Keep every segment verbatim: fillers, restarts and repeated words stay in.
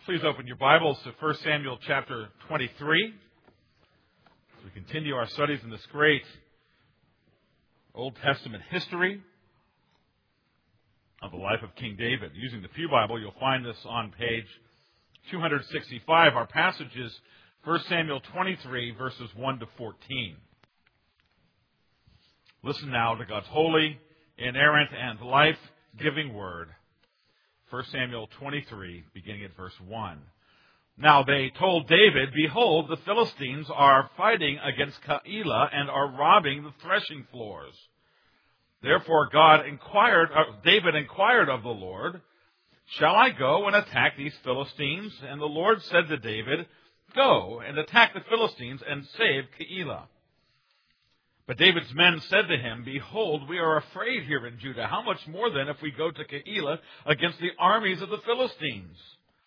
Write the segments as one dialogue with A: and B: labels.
A: Please open your Bibles to First Samuel chapter twenty-three as we continue our studies in this great Old Testament history of the life of King David. Using the Pew Bible, you'll find this on page two sixty-five. Our passage is First Samuel twenty-three, verses one to fourteen. Listen now to God's holy, inerrant, and life-giving word. First Samuel twenty-three, beginning at verse one. Now they told David, "Behold, the Philistines are fighting against Keilah and are robbing the threshing floors." Therefore God inquired, uh, David inquired of the Lord, "Shall I go and attack these Philistines?" And the Lord said to David, "Go and attack the Philistines and save Keilah." But David's men said to him, "Behold, we are afraid here in Judah. How much more then if we go to Keilah against the armies of the Philistines?"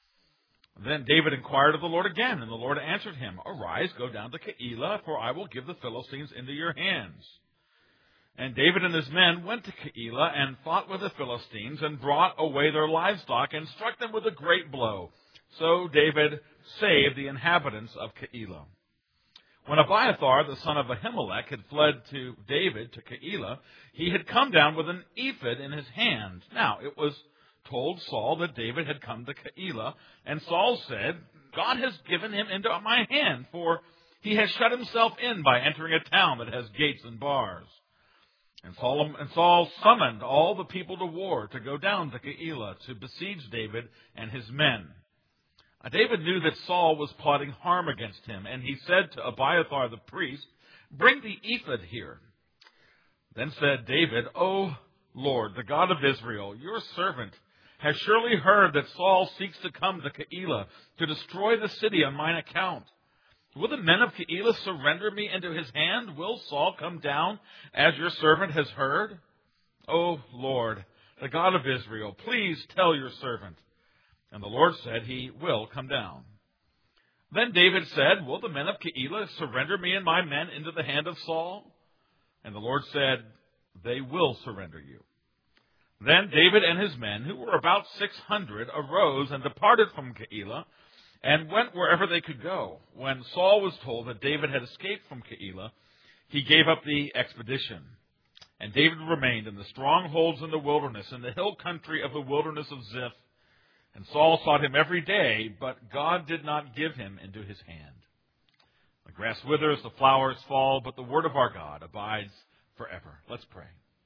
A: Then David inquired of the Lord again, and the Lord answered him, "Arise, go down to Keilah, for I will give the Philistines into your hands." And David and his men went to Keilah and fought with the Philistines and brought away their livestock and struck them with a great blow. So David saved the inhabitants of Keilah. When Abiathar, the son of Ahimelech, had fled to David to Keilah, he had come down with an ephod in his hand. Now, it was told Saul that David had come to Keilah, and Saul said, "God has given him into my hand, for he has shut himself in by entering a town that has gates and bars." And Saul, and Saul summoned all the people to war to go down to Keilah to besiege David and his men. David knew that Saul was plotting harm against him, and he said to Abiathar the priest, "Bring the ephod here." Then said David, "O Lord, the God of Israel, your servant has surely heard that Saul seeks to come to Keilah to destroy the city on mine account. Will the men of Keilah surrender me into his hand? Will Saul come down as your servant has heard? O Lord, the God of Israel, please tell your servant." And the Lord said, "He will come down." Then David said, "Will the men of Keilah surrender me and my men into the hand of Saul?" And the Lord said, "They will surrender you." Then David and his men, who were about six hundred, arose and departed from Keilah and went wherever they could go. When Saul was told that David had escaped from Keilah, he gave up the expedition. And David remained in the strongholds in the wilderness, in the hill country of the wilderness of Ziph. And Saul sought him every day, but God did not give him into his hand. The grass withers, the flowers fall, but the word of our God abides forever. Let's pray.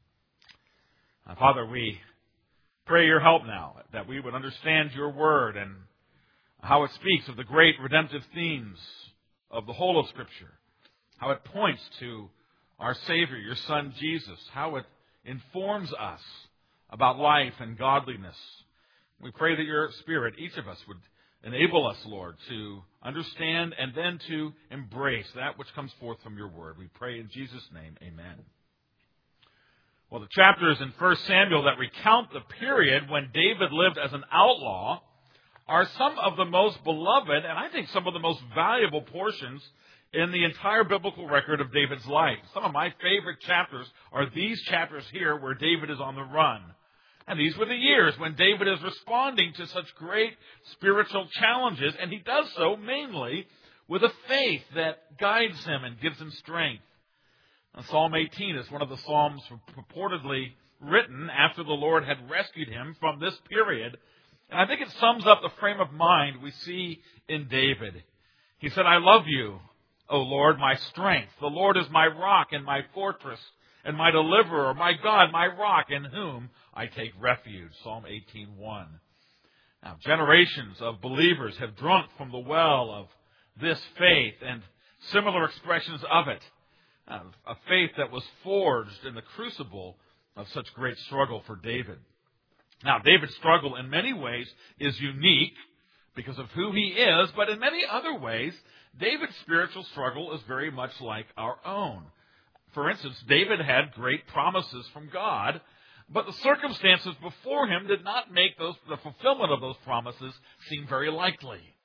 A: Now, Father, we pray your help now, that we would understand your word and how it speaks of the great redemptive themes of the whole of Scripture, how it points to our Savior, your Son, Jesus, how it informs us about life and godliness. We pray that your Spirit, each of us, would enable us, Lord, to understand and then to embrace that which comes forth from your word. We pray in Jesus' name, amen. Well, the chapters in First Samuel that recount the period when David lived as an outlaw are some of the most beloved and I think some of the most valuable portions in the entire biblical record of David's life. Some of my favorite chapters are these chapters here where David is on the run. And these were the years when David is responding to such great spiritual challenges, and he does so mainly with a faith that guides him and gives him strength. Now, Psalm eighteen is one of the psalms purportedly written after the Lord had rescued him from this period. And I think it sums up the frame of mind we see in David. He said, "I love you, O Lord, my strength. The Lord is my rock and my fortress, and my deliverer, my God, my rock, in whom I take refuge." Psalm eighteen one. Now, generations of believers have drunk from the well of this faith and similar expressions of it. Uh, a faith that was forged in the crucible of such great struggle for David. Now, David's struggle in many ways is unique because of who he is, but in many other ways, David's spiritual struggle is very much like our own. For instance, David had great promises from God, but the circumstances before him did not make those, the fulfillment of those promises seem very likely.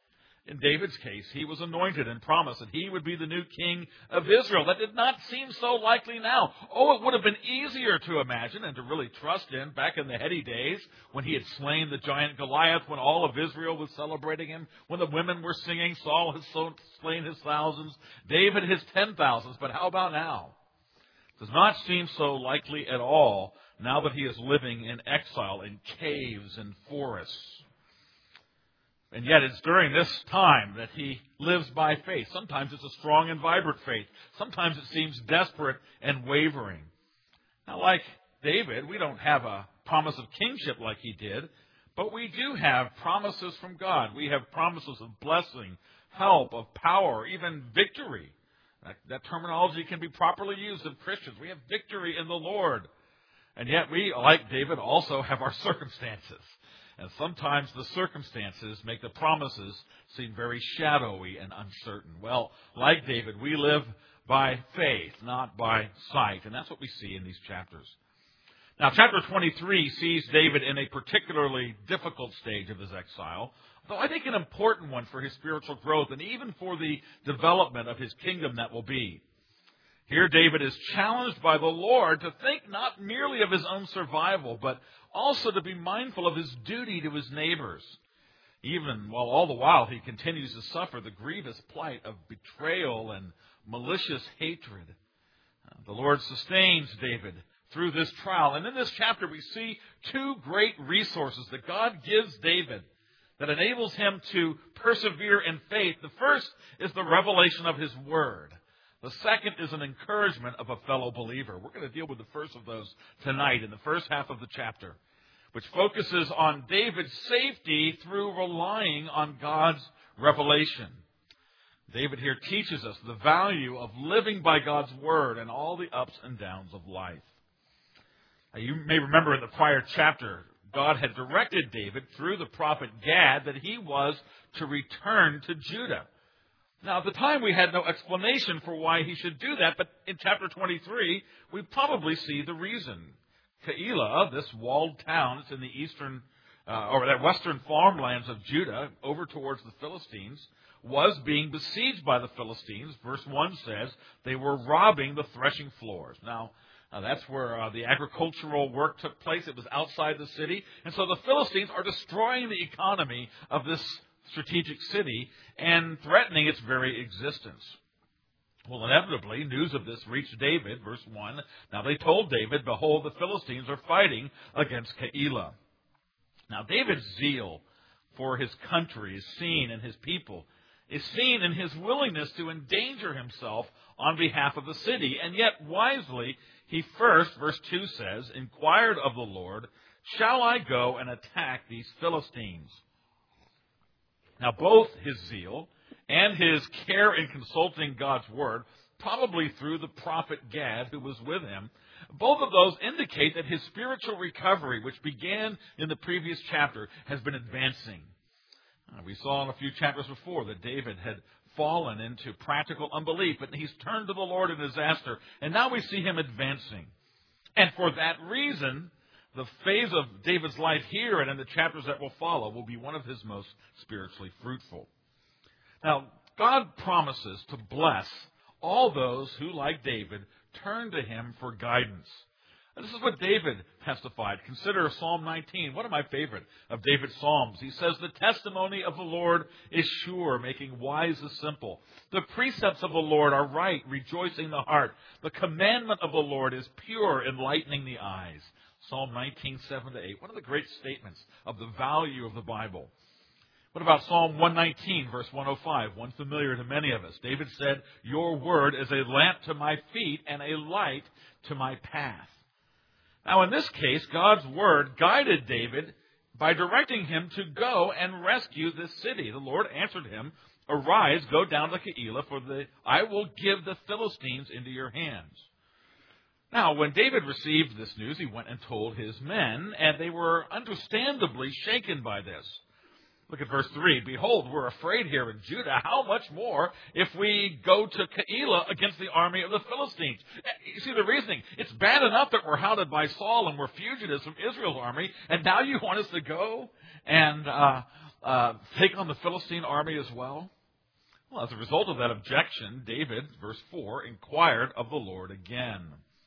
A: In David's case, he was anointed and promised that he would be the new king of Israel. That did not seem so likely now. Oh, it would have been easier to imagine and to really trust in back in the heady days when he had slain the giant Goliath, when all of Israel was celebrating him, when the women were singing, Saul has slain his thousands, David his ten thousands. But how about now? It does not seem so likely at all now that he is living in exile in caves and forests. And yet it's during this time that he lives by faith. Sometimes it's a strong and vibrant faith. Sometimes it seems desperate and wavering. Now, like David, we don't have a promise of kingship like he did, but we do have promises from God. We have promises of blessing, help, of power, even victory. That, that terminology can be properly used of Christians. We have victory in the Lord. And yet we, like David, also have our circumstances. And sometimes the circumstances make the promises seem very shadowy and uncertain. Well, like David, we live by faith, not by sight. And that's what we see in these chapters. Now, chapter twenty-three sees David in a particularly difficult stage of his exile, though I think an important one for his spiritual growth and even for the development of his kingdom that will be. Here David is challenged by the Lord to think not merely of his own survival, but also to be mindful of his duty to his neighbors, even while all the while he continues to suffer the grievous plight of betrayal and malicious hatred. The Lord sustains David through this trial. And in this chapter we see two great resources that God gives David that enables him to persevere in faith. The first is the revelation of his word. The second is an encouragement of a fellow believer. We're going to deal with the first of those tonight in the first half of the chapter, which focuses on David's safety through relying on God's revelation. David here teaches us the value of living by God's word and all the ups and downs of life. Now, you may remember in the prior chapter, God had directed David through the prophet Gad that he was to return to Judah. Now, at the time, we had no explanation for why he should do that, but in chapter twenty-three, we probably see the reason. Keilah, this walled town, it's in the eastern, uh, or that western farmlands of Judah, over towards the Philistines, was being besieged by the Philistines. Verse one says they were robbing the threshing floors. Now, uh, that's where uh, the agricultural work took place. It was outside the city. And so the Philistines are destroying the economy of this strategic city and threatening its very existence. Well, inevitably, news of this reached David, verse one. Now they told David, behold, the Philistines are fighting against Keilah. Now David's zeal for his country is seen in his people, is seen in his willingness to endanger himself on behalf of the city. And yet, wisely, he first, verse two says, inquired of the Lord, shall I go and attack these Philistines? Now, both his zeal and his care in consulting God's word, probably through the prophet Gad who was with him, both of those indicate that his spiritual recovery, which began in the previous chapter, has been advancing. Uh, we saw in a few chapters before that David had fallen into practical unbelief, but he's turned to the Lord in disaster, and now we see him advancing. And for that reason, the phase of David's life here and in the chapters that will follow will be one of his most spiritually fruitful. Now, God promises to bless all those who, like David, turn to him for guidance. And this is what David testified. Consider Psalm nineteen, one of my favorite of David's Psalms. He says, the testimony of the Lord is sure, making wise the simple. The precepts of the Lord are right, rejoicing the heart. The commandment of the Lord is pure, enlightening the eyes. Psalm nineteen, seven to eight. One of the great statements of the value of the Bible. What about Psalm one nineteen, verse one oh five? One familiar to many of us. David said, your word is a lamp to my feet and a light to my path. Now, in this case, God's word guided David by directing him to go and rescue this city. The Lord answered him, arise, go down to Keilah, for the, I will give the Philistines into your hands. Now, when David received this news, he went and told his men, and they were understandably shaken by this. Look at verse three. Behold, we're afraid here in Judah. How much more if we go to Keilah against the army of the Philistines? You see the reasoning. It's bad enough that we're hounded by Saul and we're fugitives from Israel's army, and now you want us to go and uh, uh, take on the Philistine army as well? Well, as a result of that objection, David, verse four, inquired of the Lord again.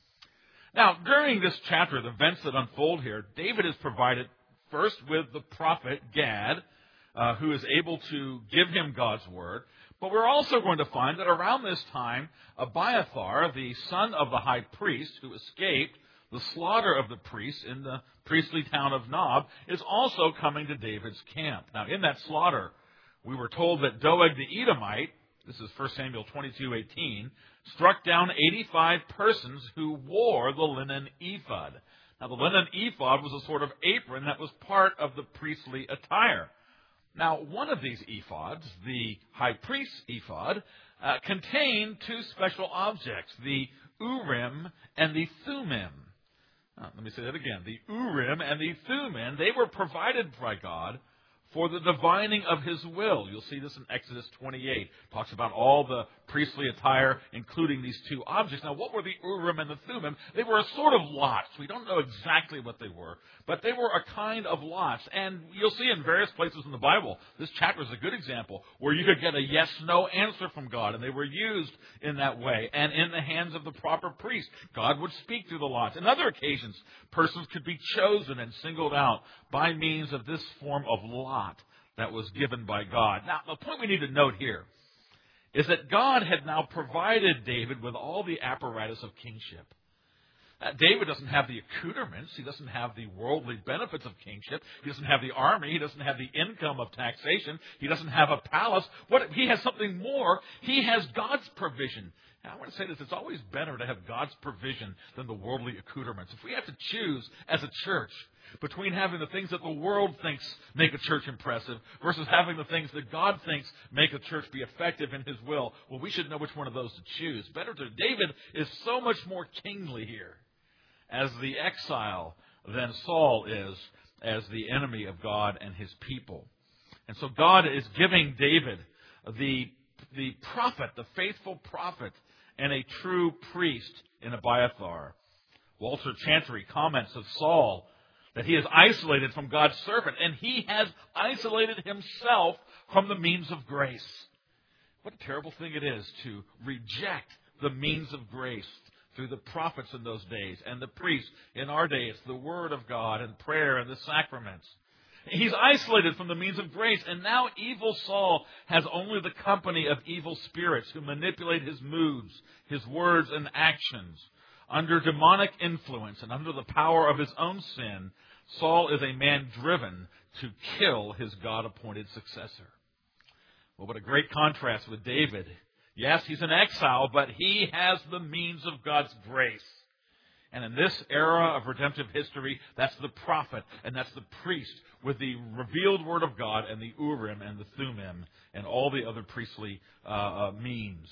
A: Now, during this chapter, the events that unfold here, David is provided first with the prophet Gad, uh, who is able to give him God's word. But we're also going to find that around this time, Abiathar, the son of the high priest who escaped the slaughter of the priests in the priestly town of Nob, is also coming to David's camp. Now, in that slaughter, we were told that Doeg the Edomite, this is First Samuel twenty-two eighteen, struck down eighty-five persons who wore the linen ephod. Now, the linen ephod was a sort of apron that was part of the priestly attire. Now, one of these ephods, the high priest's ephod, uh, contained two special objects, the Urim and the Thummim. Uh, let me say that again. The Urim and the Thummim, they were provided by God for the divining of His will. You'll see this in Exodus twenty-eight. It talks about all the priestly attire, including these two objects. Now, what were the Urim and the Thummim? They were a sort of lots. We don't know exactly what they were, but they were a kind of lots. And you'll see in various places in the Bible, this chapter is a good example, where you could get a yes-no answer from God, and they were used in that way. And in the hands of the proper priest, God would speak through the lots. In other occasions, persons could be chosen and singled out by means of this form of lot that was given by God. Now, the point we need to note here is that God had now provided David with all the apparatus of kingship. Uh, David doesn't have the accoutrements. He doesn't have the worldly benefits of kingship. He doesn't have the army. He doesn't have the income of taxation. He doesn't have a palace. What, he has something more. He has God's provision. Now, I want to say this. It's always better to have God's provision than the worldly accoutrements. If we have to choose as a church between having the things that the world thinks make a church impressive versus having the things that God thinks make a church be effective in His will, well, we should know which one of those to choose. Better to. David is so much more kingly here as the exile than Saul is as the enemy of God and His people. And so God is giving David the, the prophet, the faithful prophet, and a true priest in Abiathar. Walter Chantry comments of Saul that he is isolated from God's servant, and he has isolated himself from the means of grace. What a terrible thing it is to reject the means of grace through the prophets in those days and the priests in our days, the Word of God and prayer and the sacraments. He's isolated from the means of grace, and now evil Saul has only the company of evil spirits who manipulate his moods, his words and actions. Under demonic influence and under the power of his own sin, Saul is a man driven to kill his God-appointed successor. Well, what a great contrast with David. Yes, he's in exile, but he has the means of God's grace. And in this era of redemptive history, that's the prophet and that's the priest with the revealed word of God and the Urim and the Thummim and all the other priestly uh, uh, means.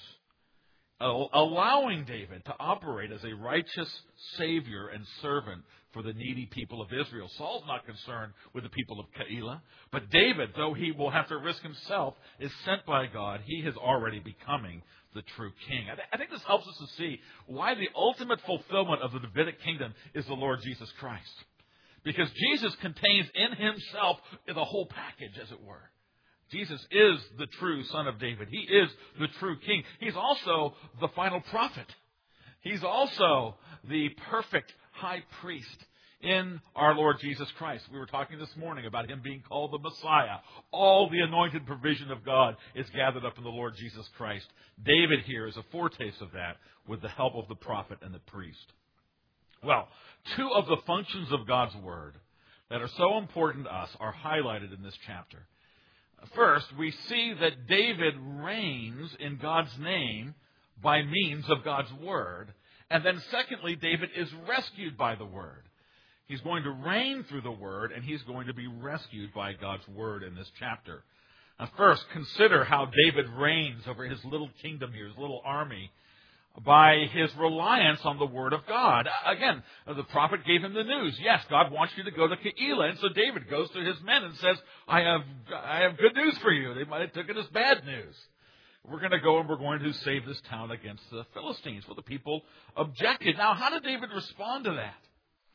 A: Allowing David to operate as a righteous savior and servant for the needy people of Israel. Saul's not concerned with the people of Keilah, but David, though he will have to risk himself, is sent by God. He is already becoming the true king. I, th- I think this helps us to see why the ultimate fulfillment of the Davidic kingdom is the Lord Jesus Christ. Because Jesus contains in himself the whole package, as it were. Jesus is the true Son of David. He is the true King. He's also the final prophet. He's also the perfect high priest in our Lord Jesus Christ. We were talking this morning about Him being called the Messiah. All the anointed provision of God is gathered up in the Lord Jesus Christ. David here is a foretaste of that with the help of the prophet and the priest. Well, two of the functions of God's Word that are so important to us are highlighted in this chapter. First, we see that David reigns in God's name by means of God's Word. And then secondly, David is rescued by the Word. He's going to reign through the Word, and he's going to be rescued by God's Word in this chapter. Now, first, consider how David reigns over his little kingdom here, his little army, by his reliance on the Word of God. Again, the prophet gave him the news. Yes, God wants you to go to Keilah. And so David goes to his men and says, I have I have good news for you. They might have taken it as bad news. We're going to go and we're going to save this town against the Philistines. Well, the people objected. Now, how did David respond to that?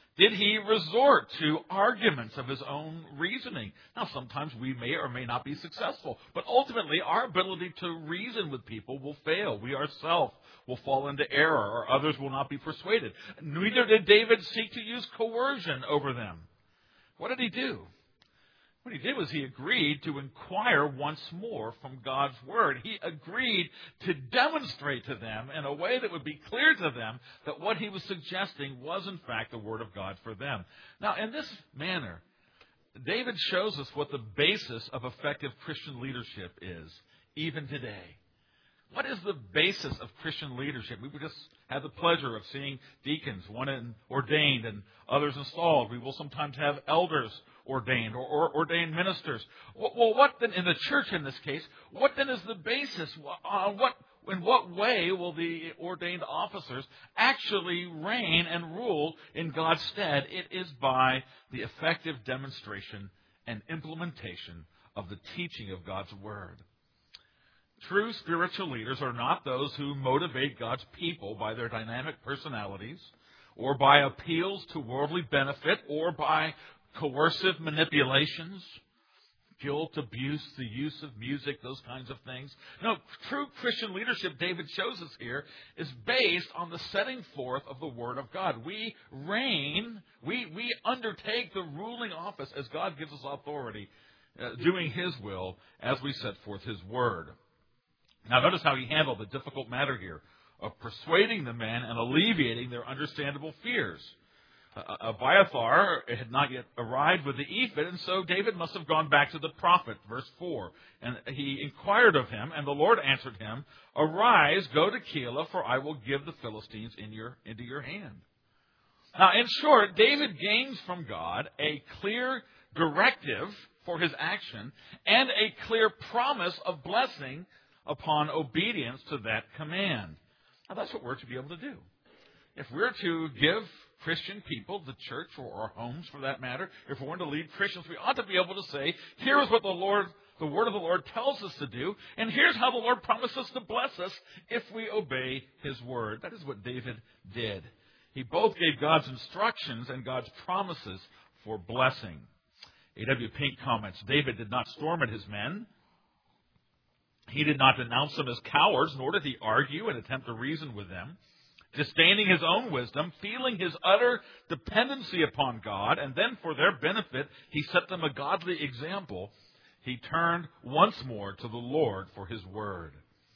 A: Did he resort to arguments of his own reasoning? Now, sometimes we may or may not be successful, but ultimately our ability to reason with people will fail. We ourselves will fall into error, or others will not be persuaded. Neither did David seek to use coercion over them. What did he do? What he did was he agreed to inquire once more from God's Word. He agreed to demonstrate to them in a way that would be clear to them that what he was suggesting was in fact the Word of God for them. Now, in this manner, David shows us what the basis of effective Christian leadership is, even today. What is the basis of Christian leadership? We just had the pleasure of seeing deacons, one ordained and others installed. We will sometimes have elders ordained or, or ordained ministers. Well, what then, in the church in this case, what then is the basis? Uh, what, in what way will the ordained officers actually reign and rule in God's stead? It is by the effective demonstration and implementation of the teaching of God's Word. True spiritual leaders are not those who motivate God's people by their dynamic personalities or by appeals to worldly benefit or by coercive manipulations, guilt, abuse, the use of music, those kinds of things. No, true Christian leadership, David shows us here, is based on the setting forth of the Word of God. We reign, we, we undertake the ruling office as God gives us authority, uh, doing His will as we set forth His Word. Now, notice how he handled the difficult matter here of persuading the men and alleviating their understandable fears. Uh, Abiathar had not yet arrived with the ephod, and so David must have gone back to the prophet, verse four. And he inquired of him, and the Lord answered him, "Arise, go to Keilah, for I will give the Philistines in your, into your hand." Now, in short, David gains from God a clear directive for his action and a clear promise of blessing upon obedience to that command. Now, that's what we're to be able to do. If we're to give Christian people, the church, or our homes for that matter, if we're to lead Christians, we ought to be able to say, here is what the Lord, the Word of the Lord tells us to do, and here's how the Lord promises to bless us if we obey His Word. That is what David did. He both gave God's instructions and God's promises for blessing. A W Pink comments, David did not storm at his men. He did not denounce them as cowards, nor did he argue and attempt to reason with them. Disdaining his own wisdom, feeling his utter dependency upon God, and then for their benefit, he set them a godly example. He turned once more to the Lord for His Word.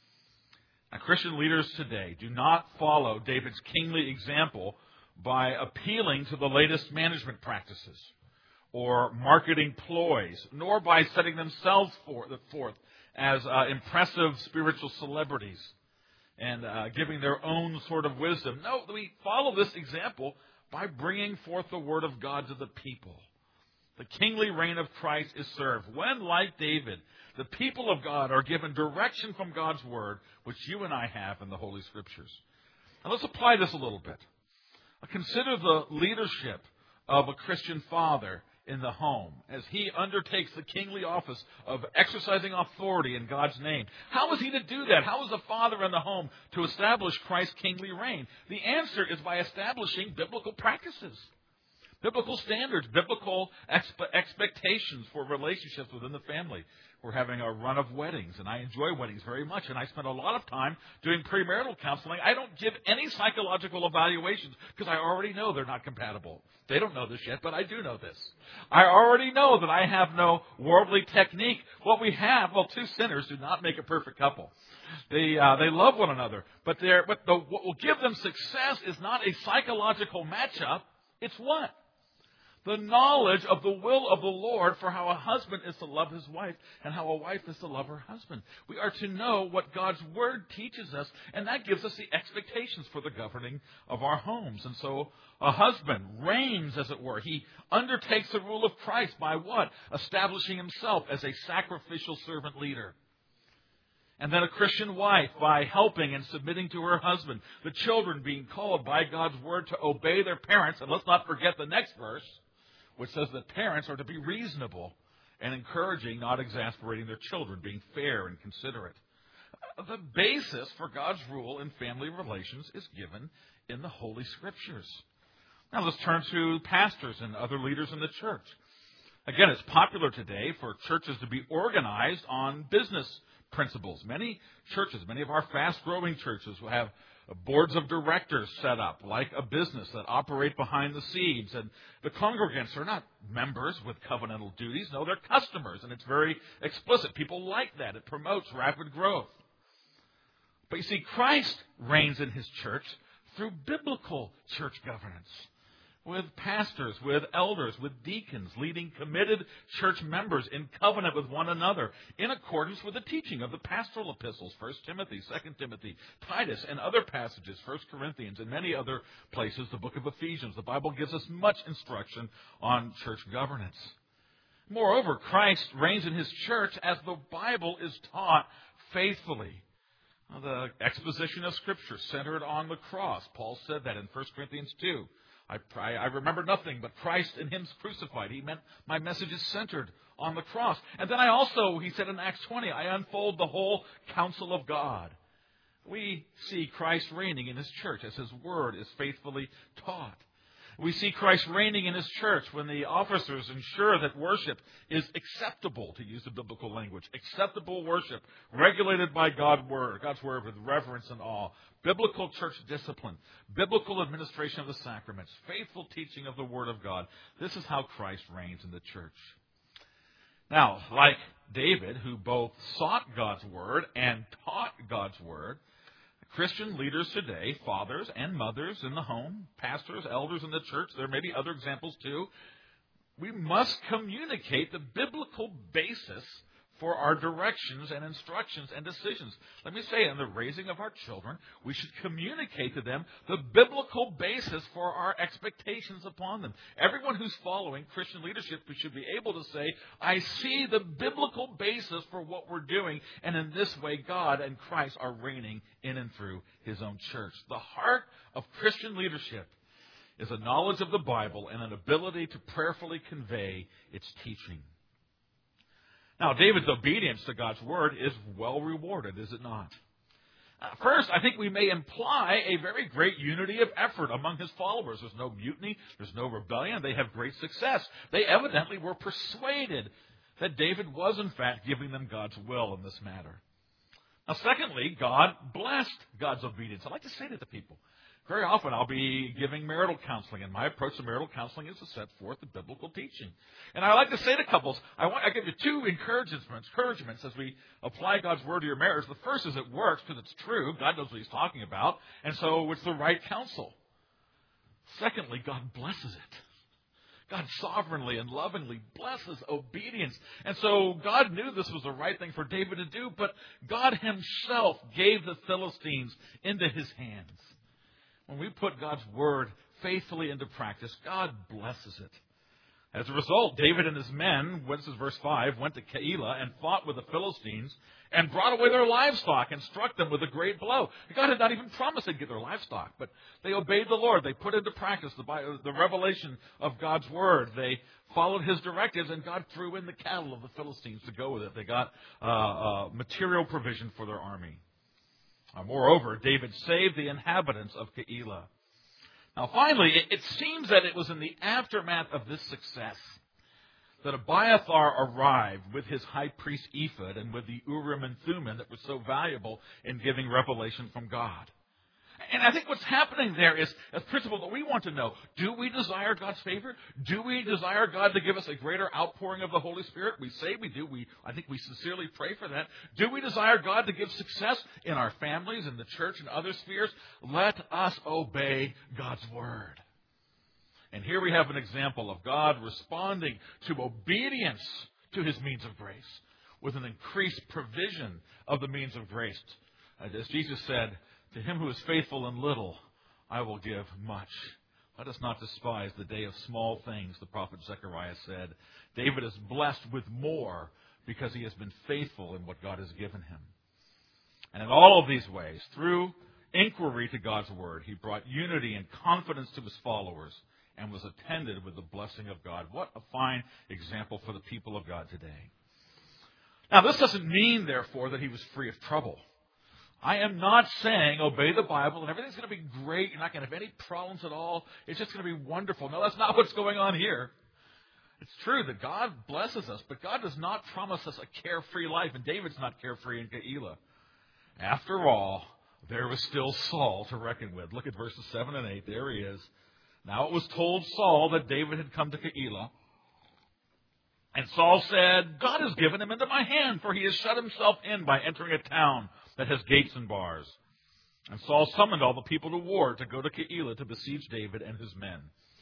A: Now, Christian leaders today do not follow David's kingly example by appealing to the latest management practices or marketing ploys, nor by setting themselves forth as uh, impressive spiritual celebrities and uh, giving their own sort of wisdom. No, we follow this example by bringing forth the Word of God to the people. The kingly reign of Christ is served when, like David, the people of God are given direction from God's Word, which you and I have in the Holy Scriptures. Now let's apply this a little bit. Consider the leadership of a Christian father in the home as he undertakes the kingly office of exercising authority in God's name. How is he to do that? How is a father in the home to establish Christ's kingly reign? The answer is by establishing biblical practices, biblical standards, biblical expe- expectations for relationships within the family. We're having a run of weddings, and I enjoy weddings very much, and I spend a lot of time doing premarital counseling. I don't give any psychological evaluations because I already know they're not compatible. They don't know this yet, but I do know this. I already know that I have no worldly technique. What we have, well, two sinners do not make a perfect couple. They uh, they love one another, but they're but the, what will give them success is not a psychological matchup. It's what? The knowledge of the will of the Lord for how a husband is to love his wife and how a wife is to love her husband. We are to know what God's Word teaches us, and that gives us the expectations for the governing of our homes. And so a husband reigns, as it were. He undertakes the rule of Christ by what? Establishing himself as a sacrificial servant leader. And then a Christian wife by helping and submitting to her husband. The children being called by God's Word to obey their parents. And let's not forget the next verse, which says that parents are to be reasonable and encouraging, not exasperating their children, being fair and considerate. The basis for God's rule in family relations is given in the Holy Scriptures. Now let's turn to pastors and other leaders in the church. Again, it's popular today for churches to be organized on business principles. Many churches, many of our fast-growing churches will have boards of directors set up like a business that operate behind the scenes. And the congregants are not members with covenantal duties. No, they're customers, and it's very explicit. People like that. It promotes rapid growth. But you see, Christ reigns in his church through biblical church governance, with pastors, with elders, with deacons, leading committed church members in covenant with one another, in accordance with the teaching of the pastoral epistles, First Timothy, Second Timothy, Titus, and other passages, First Corinthians, and many other places, the book of Ephesians. The Bible gives us much instruction on church governance. Moreover, Christ reigns in his church as the Bible is taught faithfully. The exposition of Scripture centered on the cross. Paul said that in First Corinthians two. I, I remember nothing but Christ and him crucified. He meant my message is centered on the cross. And then I also, he said in Acts twenty, I unfold the whole counsel of God. We see Christ reigning in his church as his word is faithfully taught. We see Christ reigning in his church when the officers ensure that worship is acceptable, to use the biblical language. Acceptable worship, regulated by God's word, God's word with reverence and awe. Biblical church discipline, biblical administration of the sacraments, faithful teaching of the word of God. This is how Christ reigns in the church. Now, like David, who both sought God's word and taught God's word, Christian leaders today, fathers and mothers in the home, pastors, elders in the church, there may be other examples too, we must communicate the biblical basis for our directions and instructions and decisions. Let me say, in the raising of our children, we should communicate to them the biblical basis for our expectations upon them. Everyone who's following Christian leadership should be able to say, I see the biblical basis for what we're doing, and in this way, God and Christ are reigning in and through his own church. The heart of Christian leadership is a knowledge of the Bible and an ability to prayerfully convey its teaching. Now, David's obedience to God's word is well rewarded, is it not? Uh, first, I think we may imply a very great unity of effort among his followers. There's no mutiny. There's no rebellion. They have great success. They evidently were persuaded that David was, in fact, giving them God's will in this matter. Now, secondly, God blessed God's obedience. I like to say that to people. Very often I'll be giving marital counseling, and my approach to marital counseling is to set forth the biblical teaching. And I like to say to couples, I want I give you two encouragements, encouragements as we apply God's word to your marriage. The first is it works because it's true. God knows what he's talking about, and so it's the right counsel. Secondly, God blesses it. God sovereignly and lovingly blesses obedience. And so God knew this was the right thing for David to do, but God himself gave the Philistines into his hands. When we put God's word faithfully into practice, God blesses it. As a result, David and his men, this is verse five, went to Keilah and fought with the Philistines and brought away their livestock and struck them with a great blow. God had not even promised they'd get their livestock, but they obeyed the Lord. They put into practice the, the revelation of God's word. They followed his directives, and God threw in the cattle of the Philistines to go with it. They got uh, uh, material provision for their army. Uh, moreover, David saved the inhabitants of Keilah. Now, finally, it, it seems that it was in the aftermath of this success that Abiathar arrived with his high priest ephod and with the Urim and Thummim that was so valuable in giving revelation from God. And I think what's happening there is a principle that we want to know. Do we desire God's favor? Do we desire God to give us a greater outpouring of the Holy Spirit? We say we do. We, I think we sincerely pray for that. Do we desire God to give success in our families, in the church, and other spheres? Let us obey God's word. And here we have an example of God responding to obedience to his means of grace with an increased provision of the means of grace. As Jesus said, to him who is faithful in little, I will give much. Let us not despise the day of small things, the prophet Zechariah said. David is blessed with more because he has been faithful in what God has given him. And in all of these ways, through inquiry to God's word, he brought unity and confidence to his followers and was attended with the blessing of God. What a fine example for the people of God today. Now, this doesn't mean, therefore, that he was free of trouble. I am not saying obey the Bible and everything's going to be great. You're not going to have any problems at all. It's just going to be wonderful. No, that's not what's going on here. It's true that God blesses us, but God does not promise us a carefree life. And David's not carefree in Keilah. After all, there was still Saul to reckon with. Look at verses seven and eight. There he is. Now it was told Saul that David had come to Keilah. And Saul said, God has given him into my hand, for he has shut himself in by entering a town that has gates and bars. And Saul summoned all the people to war to go to Keilah to besiege David and his men.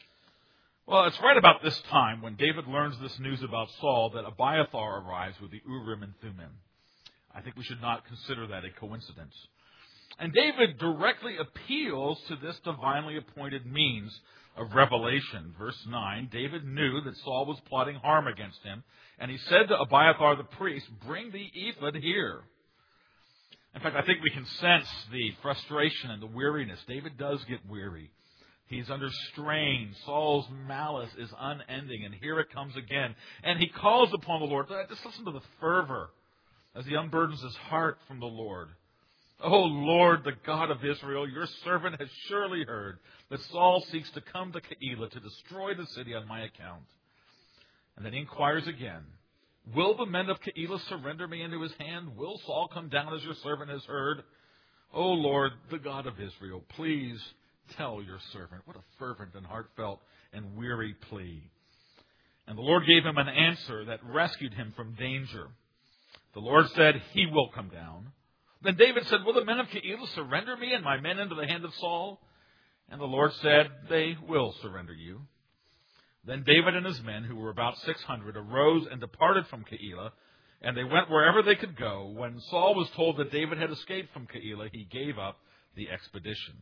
A: Well, it's right about this time when David learns this news about Saul that Abiathar arrives with the Urim and Thummim. I think we should not consider that a coincidence. And David directly appeals to this divinely appointed means of revelation. Verse nine, David knew that Saul was plotting harm against him, and he said to Abiathar the priest, bring the ephod here. In fact, I think we can sense the frustration and the weariness. David does get weary. He's under strain. Saul's malice is unending, and here it comes again. And he calls upon the Lord. Just listen to the fervor as he unburdens his heart from the Lord. O Lord, the God of Israel, your servant has surely heard that Saul seeks to come to Keilah to destroy the city on my account. And then he inquires again, will the men of Keilah surrender me into his hand? Will Saul come down as your servant has heard? O Lord, the God of Israel, please tell your servant. What a fervent and heartfelt and weary plea. And the Lord gave him an answer that rescued him from danger. The Lord said, he will come down. Then David said, will the men of Keilah surrender me and my men into the hand of Saul? And the Lord said, they will surrender you. Then David and his men, who were about six hundred, arose and departed from Keilah, and they went wherever they could go. When Saul was told that David had escaped from Keilah, he gave up the expedition.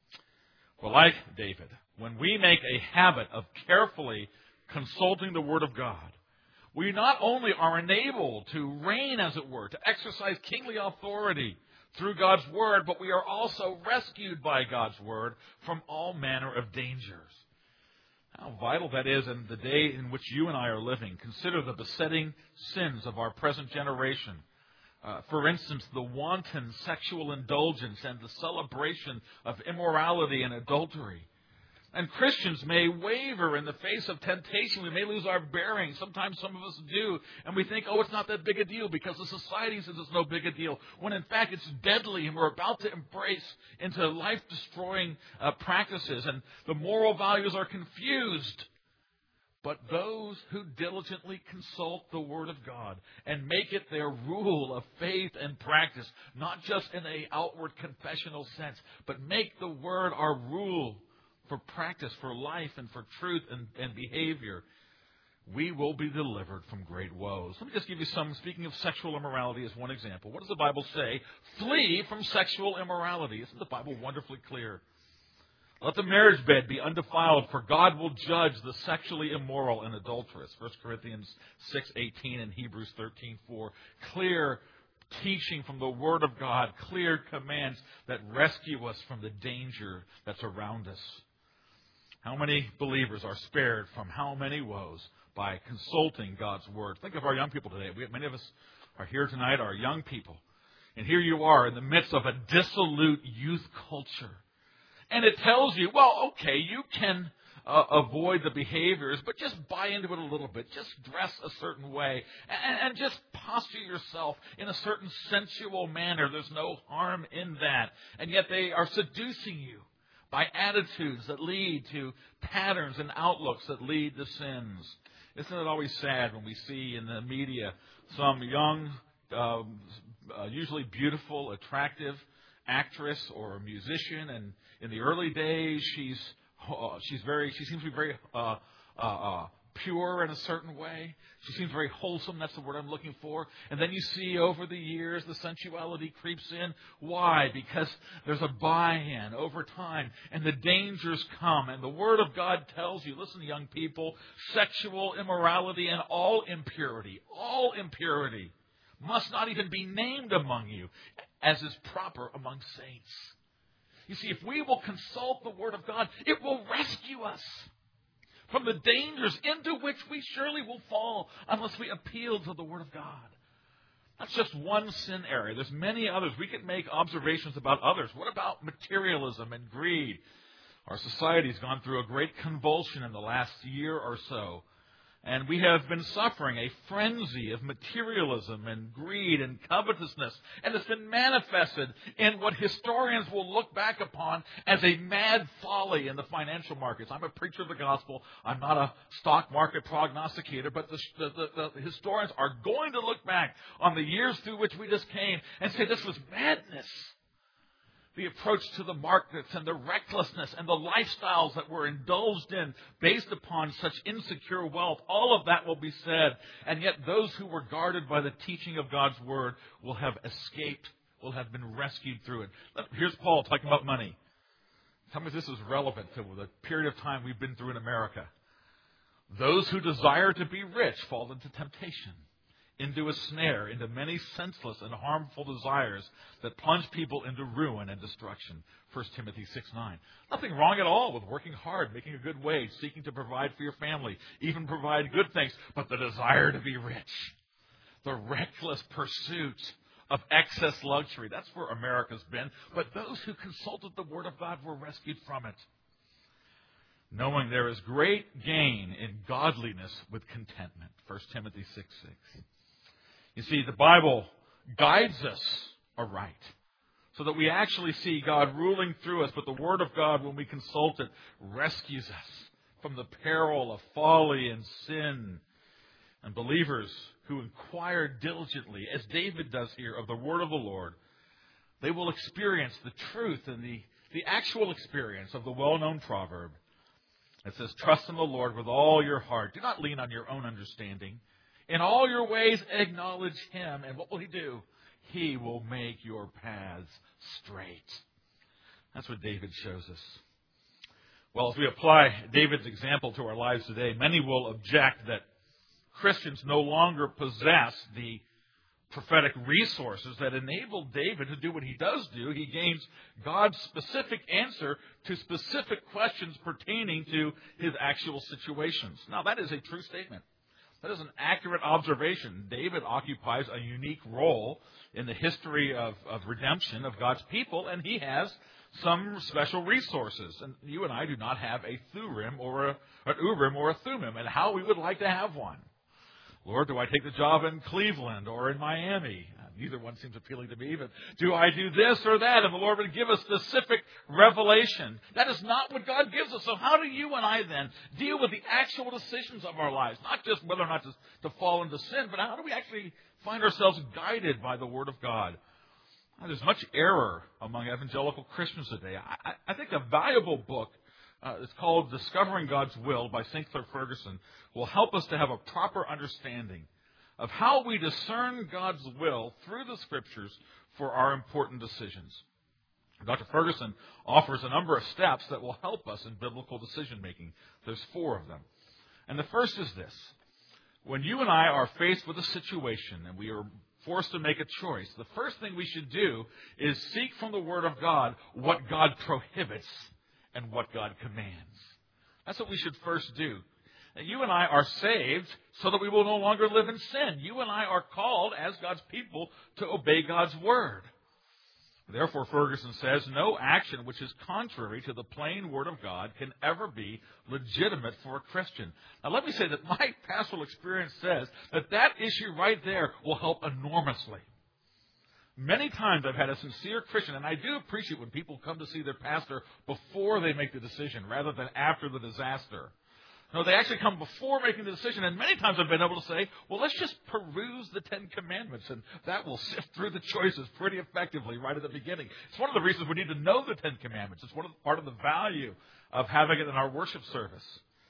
A: Well, like David, when we make a habit of carefully consulting the Word of God, we not only are enabled to reign, as it were, to exercise kingly authority through God's Word, but we are also rescued by God's Word from all manner of dangers. How vital that is in the day in which you and I are living. Consider the besetting sins of our present generation. Uh, for instance, the wanton sexual indulgence and the celebration of immorality and adultery. And Christians may waver in the face of temptation. We may lose our bearings. Sometimes some of us do. And we think, oh, it's not that big a deal because the society says it's no big a deal. When in fact it's deadly and we're about to embrace into life-destroying uh, practices. And the moral values are confused. But those who diligently consult the Word of God and make it their rule of faith and practice, not just in an outward confessional sense, but make the Word our rule for practice, for life, and for truth and, and behavior, we will be delivered from great woes. Let me just give you some, speaking of sexual immorality as one example. What does the Bible say? Flee from sexual immorality. Isn't the Bible wonderfully clear? Let the marriage bed be undefiled, for God will judge the sexually immoral and adulterous. First Corinthians six eighteen and Hebrews thirteen four. Clear teaching from the Word of God, clear commands that rescue us from the danger that's around us. How many believers are spared from how many woes by consulting God's Word? Think of our young people today. We, many of us are here tonight, are young people. And here you are in the midst of a dissolute youth culture. And it tells you, well, okay, you can uh, avoid the behaviors, but just buy into it a little bit. Just dress a certain way and, and just posture yourself in a certain sensual manner. There's no harm in that. And yet they are seducing you by attitudes that lead to patterns and outlooks that lead to sins. Isn't it always sad when we see in the media some young, uh, uh, usually beautiful, attractive actress or a musician, and in the early days she's uh, she's very she seems to be very uh, uh, uh, pure in a certain way. She seems very wholesome. That's the word I'm looking for. And then you see over the years the sensuality creeps in. Why? Because there's a buy-in over time, and the dangers come. And the Word of God tells you, listen, young people, sexual immorality and all impurity, all impurity must not even be named among you, as is proper among saints. You see, if we will consult the Word of God, it will rescue us from the dangers into which we surely will fall unless we appeal to the Word of God. That's just one sin area. There's many others. We could make observations about others. What about materialism and greed? Our society's gone through a great convulsion in the last year or so. And we have been suffering a frenzy of materialism and greed and covetousness. And it's been manifested in what historians will look back upon as a mad folly in the financial markets. I'm a preacher of the gospel. I'm not a stock market prognosticator. But the, the, the, the historians are going to look back on the years through which we just came and say this was madness. The approach to the markets and the recklessness and the lifestyles that were indulged in based upon such insecure wealth, all of that will be said. And yet those who were guarded by the teaching of God's Word will have escaped, will have been rescued through it. Here's Paul talking about money. Tell me if this is relevant to the period of time we've been through in America. Those who desire to be rich fall into temptation, into a snare, into many senseless and harmful desires that plunge people into ruin and destruction. First Timothy six nine. Nothing wrong at all with working hard, making a good wage, seeking to provide for your family, even provide good things. But the desire to be rich, the reckless pursuit of excess luxury, that's where America's been. But those who consulted the Word of God were rescued from it, knowing there is great gain in godliness with contentment. First Timothy six six. You see, the Bible guides us aright so that we actually see God ruling through us. But the Word of God, when we consult it, rescues us from the peril of folly and sin. And believers who inquire diligently, as David does here, of the Word of the Lord, they will experience the truth and the, the actual experience of the well-known proverb. It says, trust in the Lord with all your heart. Do not lean on your own understanding. In all your ways, acknowledge Him. And what will He do? He will make your paths straight. That's what David shows us. Well, as we apply David's example to our lives today, many will object that Christians no longer possess the prophetic resources that enable David to do what he does do. He gains God's specific answer to specific questions pertaining to his actual situations. Now, that is a true statement. That is an accurate observation. David occupies a unique role in the history of, of redemption of God's people, and he has some special resources. And you and I do not have a Thurim or a, an Urim or a Thummim, and how we would like to have one. Lord, do I take the job in Cleveland or in Miami? Neither one seems appealing to me, but do I do this or that? And the Lord would give us specific revelation. That is not what God gives us. So how do you and I then deal with the actual decisions of our lives? Not just whether or not to, to fall into sin, but how do we actually find ourselves guided by the Word of God? Now, there's much error among evangelical Christians today. I, I think a valuable book, uh, it's called Discovering God's Will by Saint Clair Ferguson, will help us to have a proper understanding of how we discern God's will through the Scriptures for our important decisions. Doctor Ferguson offers a number of steps that will help us in biblical decision-making. There's four of them. And the first is this. When you and I are faced with a situation and we are forced to make a choice, the first thing we should do is seek from the Word of God what God prohibits and what God commands. That's what we should first do. You and I are saved so that we will no longer live in sin. You and I are called as God's people to obey God's Word. Therefore, Ferguson says, no action which is contrary to the plain Word of God can ever be legitimate for a Christian. Now, let me say that my pastoral experience says that that issue right there will help enormously. Many times I've had a sincere Christian, and I do appreciate when people come to see their pastor before they make the decision rather than after the disaster. No, they actually come before making the decision, and many times I've been able to say, well, let's just peruse the Ten Commandments, and that will sift through the choices pretty effectively right at the beginning. It's one of the reasons we need to know the Ten Commandments. It's one of the, part of the value of having it in our worship service.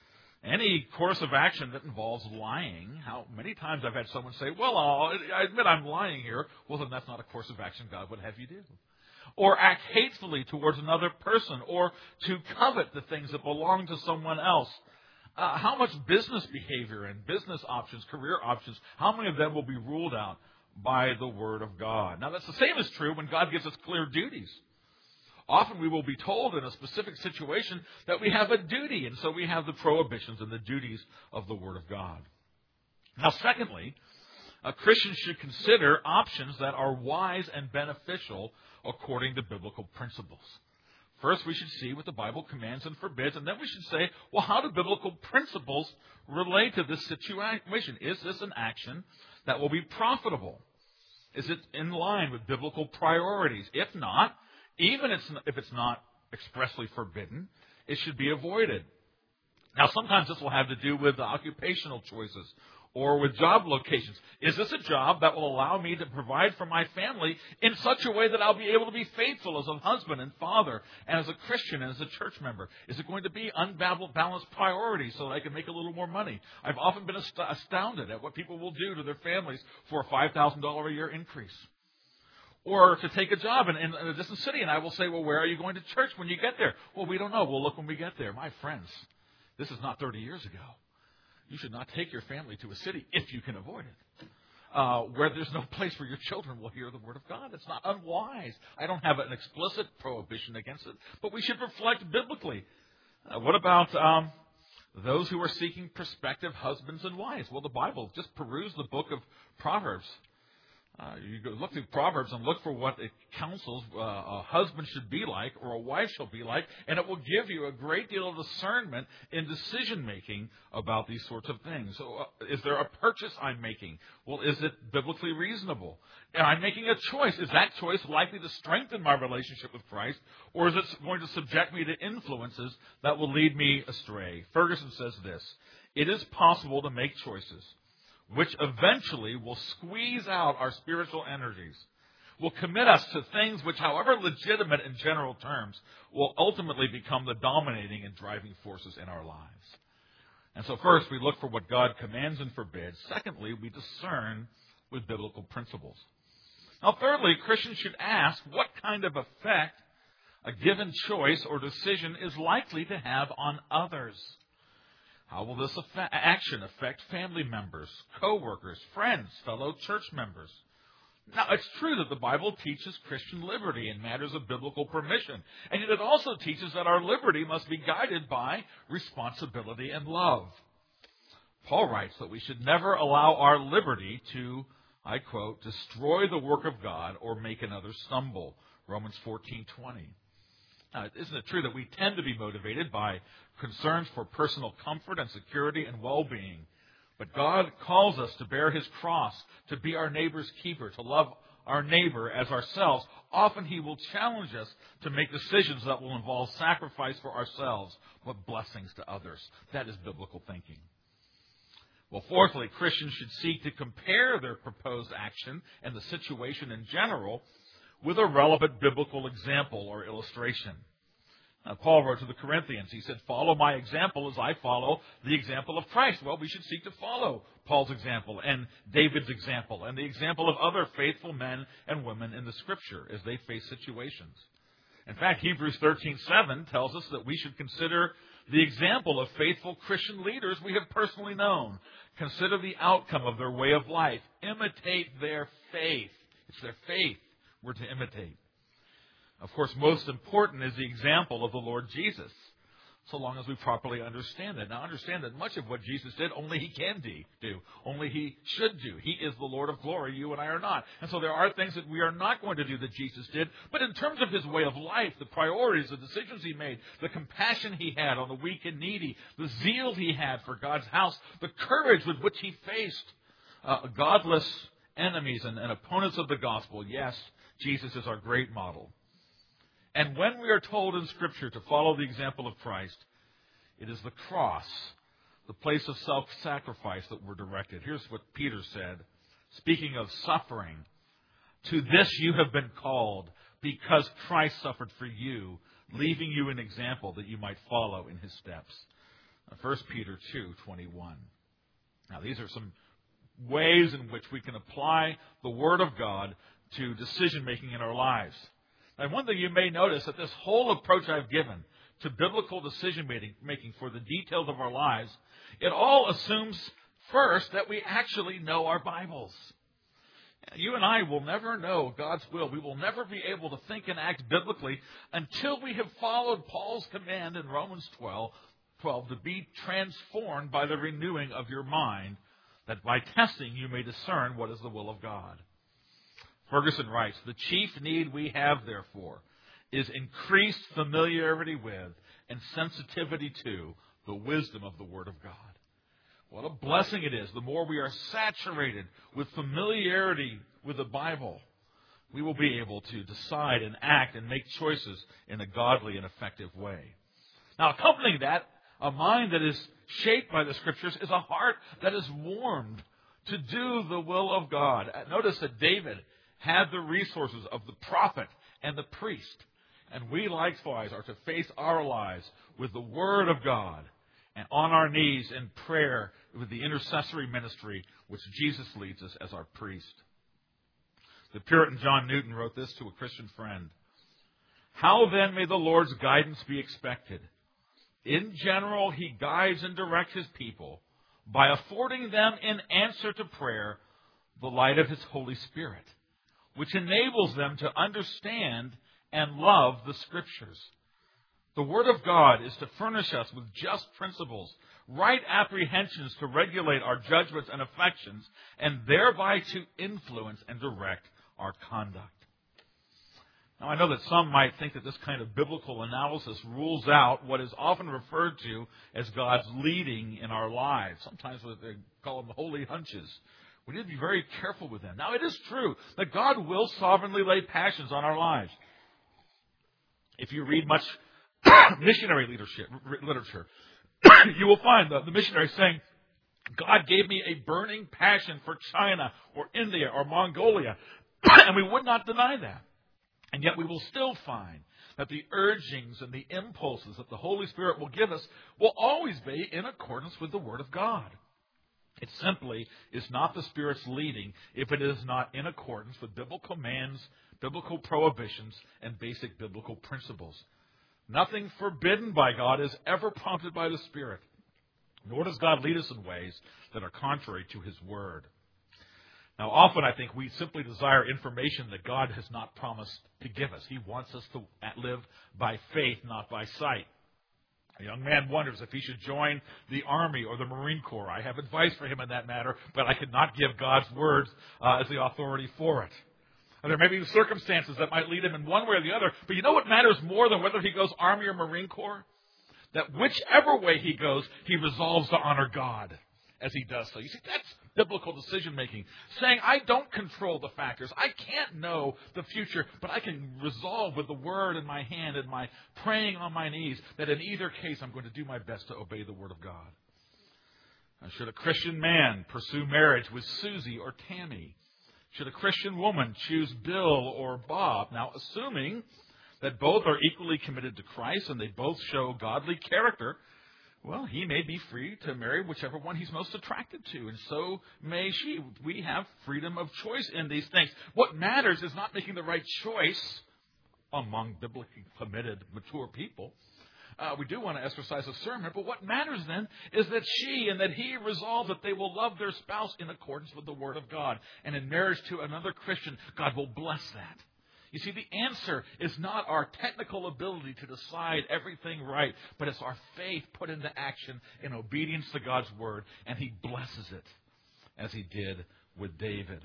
A: Any course of action that involves lying, how many times I've had someone say, well, I'll, I admit I'm lying here. Well, then that's not a course of action God would have you do. Or act hatefully towards another person, or to covet the things that belong to someone else. Uh, how much business behavior and business options, career options, how many of them will be ruled out by the Word of God? Now, that's the same is true when God gives us clear duties. Often we will be told in a specific situation that we have a duty, and so we have the prohibitions and the duties of the Word of God. Now, secondly, uh, Christians should consider options that are wise and beneficial according to biblical principles. First, we should see what the Bible commands and forbids, and then we should say, well, how do biblical principles relate to this situation? Is this an action that will be profitable? Is it in line with biblical priorities? If not, even if it's not expressly forbidden, it should be avoided. Now, sometimes this will have to do with occupational choices or with job locations. Is this a job that will allow me to provide for my family in such a way that I'll be able to be faithful as a husband and father and as a Christian and as a church member? Is it going to be unbalanced priorities so that I can make a little more money? I've often been astounded at what people will do to their families for a five thousand dollars a year increase. Or to take a job in, in a distant city, and I will say, well, where are you going to church when you get there? Well, we don't know. We'll look when we get there. My friends, this is not thirty years ago. You should not take your family to a city if you can avoid it, uh, where there's no place where your children will hear the Word of God. It's not unwise. I don't have an explicit prohibition against it, but we should reflect biblically. Uh, what about um, those who are seeking prospective husbands and wives? Well, the Bible, just peruse the book of Proverbs. Uh, you go look through Proverbs and look for what it counsels uh, a husband should be like or a wife shall be like, and it will give you a great deal of discernment in decision-making about these sorts of things. So uh, is there a purchase I'm making? Well, is it biblically reasonable? Am I making a choice? Is that choice likely to strengthen my relationship with Christ, or is it going to subject me to influences that will lead me astray? Ferguson says this: it is possible to make choices which eventually will squeeze out our spiritual energies, will commit us to things which, however legitimate in general terms, will ultimately become the dominating and driving forces in our lives. And so first, we look for what God commands and forbids. Secondly, we discern with biblical principles. Now, thirdly, Christians should ask what kind of effect a given choice or decision is likely to have on others. How will this affect, action affect family members, co-workers, friends, fellow church members? Now, it's true that the Bible teaches Christian liberty in matters of biblical permission, and yet it also teaches that our liberty must be guided by responsibility and love. Paul writes that we should never allow our liberty to, I quote, destroy the work of God or make another stumble. Romans fourteen twenty. Now, isn't it true that we tend to be motivated by concerns for personal comfort and security and well-being? But God calls us to bear His cross, to be our neighbor's keeper, to love our neighbor as ourselves. Often He will challenge us to make decisions that will involve sacrifice for ourselves, but blessings to others. That is biblical thinking. Well, fourthly, Christians should seek to compare their proposed action and the situation in general with a relevant biblical example or illustration. Uh, Paul wrote to the Corinthians, he said, follow my example as I follow the example of Christ. Well, we should seek to follow Paul's example and David's example and the example of other faithful men and women in the Scripture as they face situations. In fact, Hebrews thirteen seven tells us that we should consider the example of faithful Christian leaders we have personally known. Consider the outcome of their way of life. Imitate their faith. It's their faith we're to imitate. Of course, most important is the example of the Lord Jesus, so long as we properly understand it. Now, understand that much of what Jesus did, only He can do, only He should do. He is the Lord of glory. You and I are not. And so there are things that we are not going to do that Jesus did. But in terms of His way of life, the priorities, the decisions He made, the compassion He had on the weak and needy, the zeal He had for God's house, the courage with which He faced uh, godless enemies and, and opponents of the gospel, yes, Jesus is our great model. And when we are told in Scripture to follow the example of Christ, it is the cross, the place of self-sacrifice that we're directed. Here's what Peter said, speaking of suffering. To this you have been called, because Christ suffered for you, leaving you an example that you might follow in His steps. First Peter two twenty-one. Now, these are some ways in which we can apply the Word of God to decision-making in our lives. And one thing you may notice, that this whole approach I've given to biblical decision-making for the details of our lives, it all assumes first that we actually know our Bibles. You and I will never know God's will. We will never be able to think and act biblically until we have followed Paul's command in Romans twelve, twelve to be transformed by the renewing of your mind, that by testing you may discern what is the will of God. Ferguson writes, the chief need we have, therefore, is increased familiarity with and sensitivity to the wisdom of the Word of God. What a blessing it is. The more we are saturated with familiarity with the Bible, we will be able to decide and act and make choices in a godly and effective way. Now, accompanying that, a mind that is shaped by the Scriptures is a heart that is warmed to do the will of God. Notice that David had the resources of the prophet and the priest. And we likewise are to face our lives with the Word of God and on our knees in prayer with the intercessory ministry which Jesus leads us as our priest. The Puritan John Newton wrote this to a Christian friend. How then may the Lord's guidance be expected? In general, He guides and directs His people by affording them in answer to prayer the light of His Holy Spirit, which enables them to understand and love the Scriptures. The Word of God is to furnish us with just principles, right apprehensions to regulate our judgments and affections, and thereby to influence and direct our conduct. Now, I know that some might think that this kind of biblical analysis rules out what is often referred to as God's leading in our lives. Sometimes they call them holy hunches. We need to be very careful with them. Now, it is true that God will sovereignly lay passions on our lives. If you read much missionary leadership, literature, you will find the, the missionaries saying, God gave me a burning passion for China or India or Mongolia, and we would not deny that. And yet we will still find that the urgings and the impulses that the Holy Spirit will give us will always be in accordance with the Word of God. It simply is not the Spirit's leading if it is not in accordance with biblical commands, biblical prohibitions, and basic biblical principles. Nothing forbidden by God is ever prompted by the Spirit, nor does God lead us in ways that are contrary to His Word. Now, often I think we simply desire information that God has not promised to give us. He wants us to live by faith, not by sight. A young man wonders if he should join the Army or the Marine Corps. I have advice for him in that matter, but I could not give God's words uh, as the authority for it. And there may be circumstances that might lead him in one way or the other, but you know what matters more than whether he goes Army or Marine Corps? That whichever way he goes, he resolves to honor God as he does so. You see, that's biblical decision-making. Saying, I don't control the factors. I can't know the future, but I can resolve with the Word in my hand and my praying on my knees that in either case I'm going to do my best to obey the Word of God. Now, should a Christian man pursue marriage with Susie or Tammy? Should a Christian woman choose Bill or Bob? Now, assuming that both are equally committed to Christ and they both show godly character, well, he may be free to marry whichever one he's most attracted to, and so may she. We have freedom of choice in these things. What matters is not making the right choice among biblically committed, mature people. Uh, we do want to exercise discernment, but what matters then is that she and that he resolve that they will love their spouse in accordance with the Word of God. And in marriage to another Christian, God will bless that. You see, the answer is not our technical ability to decide everything right, but it's our faith put into action in obedience to God's Word, and He blesses it, as He did with David.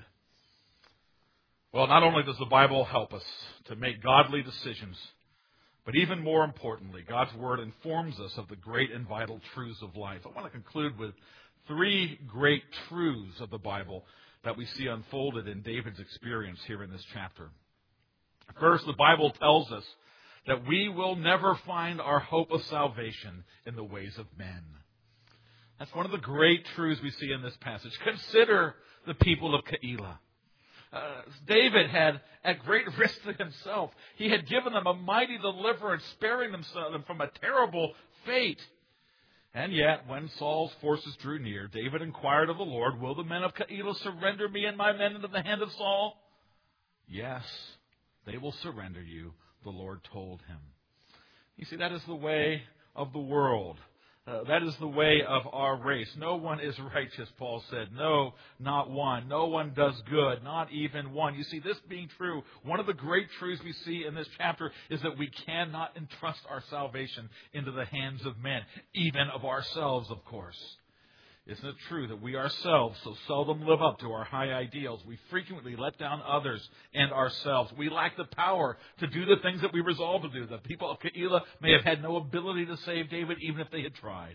A: Well, not only does the Bible help us to make godly decisions, but even more importantly, God's Word informs us of the great and vital truths of life. I want to conclude with three great truths of the Bible that we see unfolded in David's experience here in this chapter. First, the Bible tells us that we will never find our hope of salvation in the ways of men. That's one of the great truths we see in this passage. Consider the people of Keilah. Uh, David had, at great risk to himself, he had given them a mighty deliverance, sparing them from a terrible fate. And yet, when Saul's forces drew near, David inquired of the Lord, will the men of Keilah surrender me and my men into the hand of Saul? Yes, they will surrender you, the Lord told him. You see, that is the way of the world. Uh, that is the way of our race. No one is righteous, Paul said. No, not one. No one does good, not even one. You see, this being true, one of the great truths we see in this chapter is that we cannot entrust our salvation into the hands of men, even of ourselves, of course. Isn't it true that we ourselves so seldom live up to our high ideals? We frequently let down others and ourselves. We lack the power to do the things that we resolve to do. The people of Keilah may have had no ability to save David even if they had tried.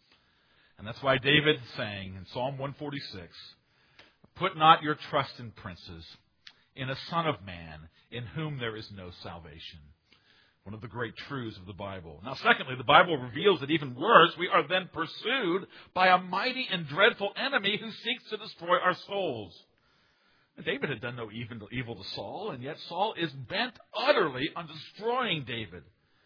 A: And that's why David sang in Psalm one forty-six, "Put not your trust in princes, in a son of man, in whom there is no salvation." One of the great truths of the Bible. Now, secondly, the Bible reveals that even worse, we are then pursued by a mighty and dreadful enemy who seeks to destroy our souls. David had done no evil to Saul, and yet Saul is bent utterly on destroying David.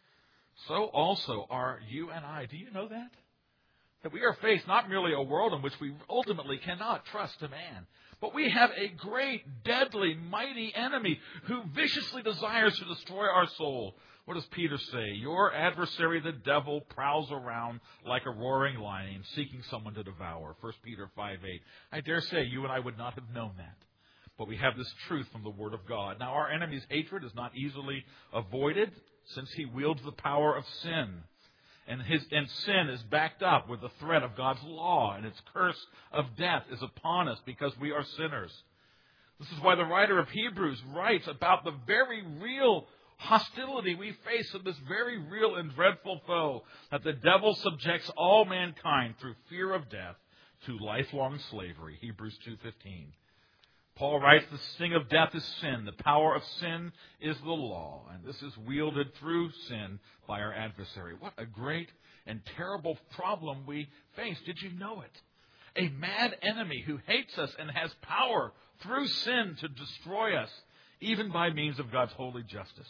A: So also are you and I. Do you know that? That we are faced not merely a world in which we ultimately cannot trust a man, but we have a great, deadly, mighty enemy who viciously desires to destroy our soul. What does Peter say? Your adversary, the devil, prowls around like a roaring lion, seeking someone to devour. First Peter five eight. I dare say you and I would not have known that. But we have this truth from the Word of God. Now, our enemy's hatred is not easily avoided, since he wields the power of sin. And his and sin is backed up with the threat of God's law, and its curse of death is upon us because we are sinners. This is why the writer of Hebrews writes about the very real hostility we face of this very real and dreadful foe, that the devil subjects all mankind through fear of death to lifelong slavery. Hebrews two fifteen. Paul writes, the sting of death is sin. The power of sin is the law. And this is wielded through sin by our adversary. What a great and terrible problem we face. Did you know it? A mad enemy who hates us and has power through sin to destroy us, even by means of God's holy justice.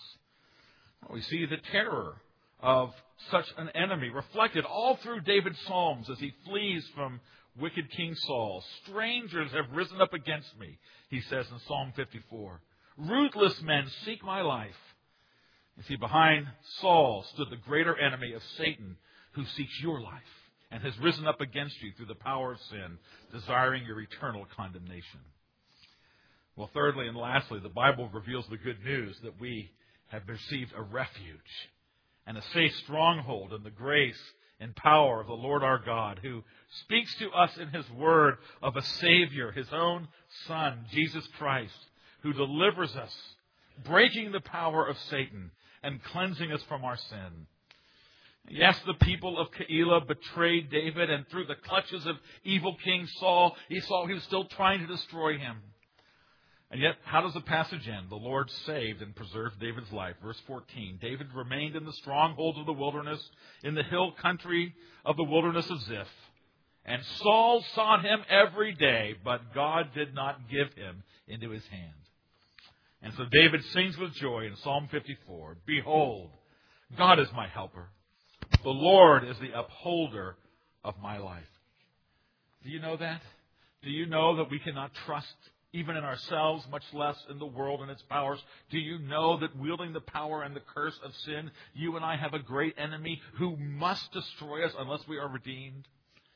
A: We see the terror of such an enemy reflected all through David's Psalms as he flees from wicked King Saul. Strangers have risen up against me, he says in Psalm fifty-four. Ruthless men seek my life. You see, behind Saul stood the greater enemy of Satan, who seeks your life and has risen up against you through the power of sin, desiring your eternal condemnation. Well, thirdly and lastly, the Bible reveals the good news that we have received a refuge and a safe stronghold in the grace and power of the Lord our God, who speaks to us in His Word of a Savior, His own Son, Jesus Christ, who delivers us, breaking the power of Satan and cleansing us from our sin. Yes, the people of Keilah betrayed David, and through the clutches of evil King Saul, he saw he was still trying to destroy him. And yet, how does the passage end? The Lord saved and preserved David's life. Verse fourteen, David remained in the strongholds of the wilderness, in the hill country of the wilderness of Ziph. And Saul sought him every day, but God did not give him into his hand. And so David sings with joy in Psalm fifty-four, Behold, God is my helper. The Lord is the upholder of my life. Do you know that? Do you know that we cannot trust even in ourselves, much less in the world and its powers? Do you know that wielding the power and the curse of sin, you and I have a great enemy who must destroy us unless we are redeemed?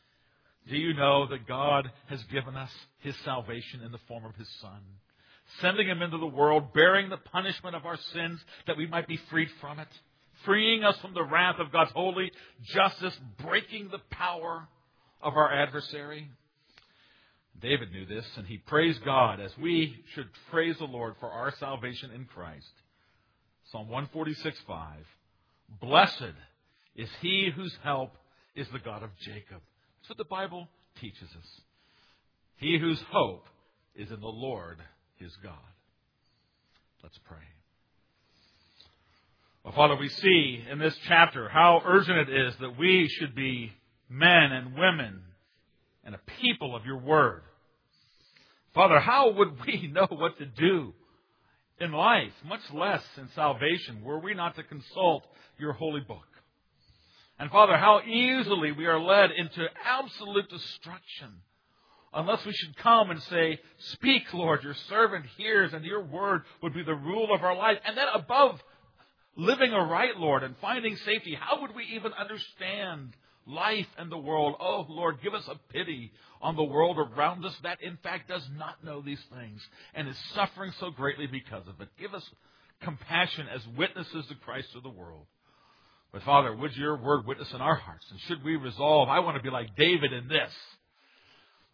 A: Do you know that God has given us His salvation in the form of His Son, sending Him into the world, bearing the punishment of our sins that we might be freed from it, freeing us from the wrath of God's holy justice, breaking the power of our adversary? David knew this, and he praised God as we should praise the Lord for our salvation in Christ. Psalm one forty-six five. Blessed is he whose help is the God of Jacob. That's what the Bible teaches us. He whose hope is in the Lord his God. Let's pray. Well, Father, we see in this chapter how urgent it is that we should be men and women and a people of your word. Father, how would we know what to do in life, much less in salvation, were we not to consult your holy book? And Father, how easily we are led into absolute destruction unless we should come and say, Speak, Lord, your servant hears, and your word would be the rule of our life. And then above living aright, Lord, and finding safety, how would we even understand life and the world? Oh, Lord, give us a pity on the world around us that, in fact, does not know these things and is suffering so greatly because of it. Give us compassion as witnesses to Christ to the world. But, Father, would your word witness in our hearts? And should we resolve, I want to be like David in this,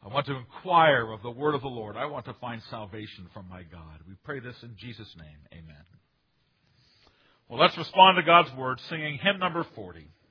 A: I want to inquire of the word of the Lord. I want to find salvation from my God. We pray this in Jesus' name. Amen. Well, let's respond to God's word singing hymn number forty.